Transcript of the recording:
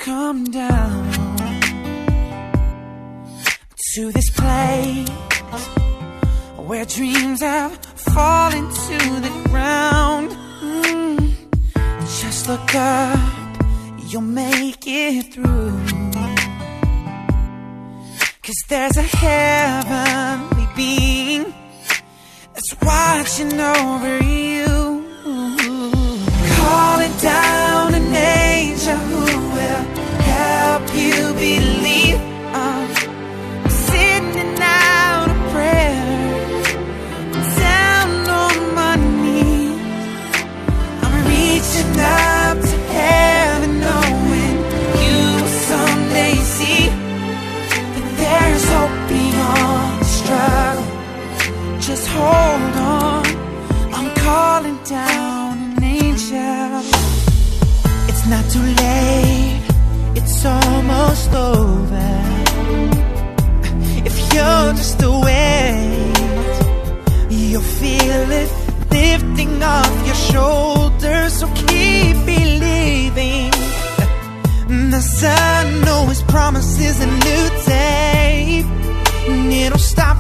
come down to this place where dreams have fallen to the ground. Just look up, you'll make it through. 'Cause there's a heavenly being that's watching over you. Calling down an angel who will help you believe. I'm sitting out a prayer, down on my knees. I'm reaching up to heaven, knowing you will someday see that there's hope beyond the struggle. Just hold on, I'm calling down an angel. It's not too late, it's almost over. If you're just awake, you'll feel it lifting off your shoulders. So keep believing. The sun knows His promise is a new day, and it'll stop